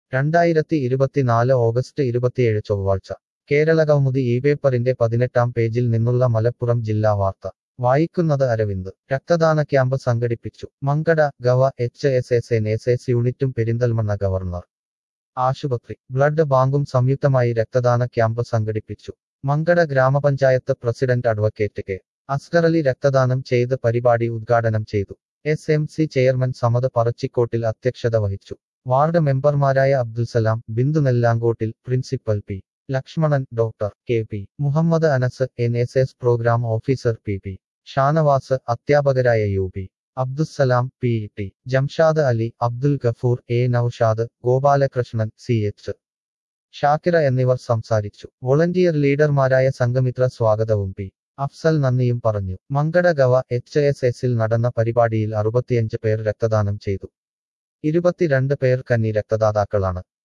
2024 August 27 ചൊവ്വാഴ്ച കേരളകൗമുദി ഈ പേപ്പറിന്റെ 18-ാം പേജിൽ നിന്നുള്ള മലപ്പുറം ജില്ലാ വാർത്ത വായിക്കുന്നത് അരവിന്ദ് രക്തദാന ക്യാമ്പ് സംഘടിപ്പിച്ചു മങ്കട ഗവ HSS യൂണിറ്റും പെരിന്തൽമണ്ണ ഗവർണർ ആശുപത്രി ബ്ലഡ് ബാങ്കും സംയുക്തമായി രക്തദാന ക്യാമ്പ് സംഘടിപ്പിച്ചു മങ്കട ഗ്രാമപഞ്ചായത്ത് പ്രസിഡന്റ് അഡ്വക്കേറ്റ് കെ അസ്ഗറലി രക്തദാനം ചെയ്ത് പരിപാടി ഉദ്ഘാടനം ചെയ്തു SMC ചെയർമാൻ സമദ് പറച്ചിക്കോട്ടിൽ അധ്യക്ഷത വഹിച്ചു വാർഡ് മെമ്പർമാരായ അബ്ദുൽസലാം ബിന്ദു നെല്ലാങ്കോട്ടിൽ principal P Lakshmanan doctor KP Muhammad Anas NSS programme officer PP Shanavas അധ്യാപകരായ UP Abdussalam PET Jamshad Ali Abdul Gafoor Naushad Gopalakrishnan CH Shakira എന്നിവർ സംസാരിച്ചു വോളണ്ടിയർ ലീഡർമാരായ സംഘമിത്ര സ്വാഗതവും P അഫ്സൽ നന്ദിയും പറഞ്ഞു മങ്കട ഗവ HSSൽ നടന്ന പരിപാടിയിൽ 65 പേർ രക്തദാനം ചെയ്തു 22 പേർ കന്നി രക്തദാതാക്കളാണ്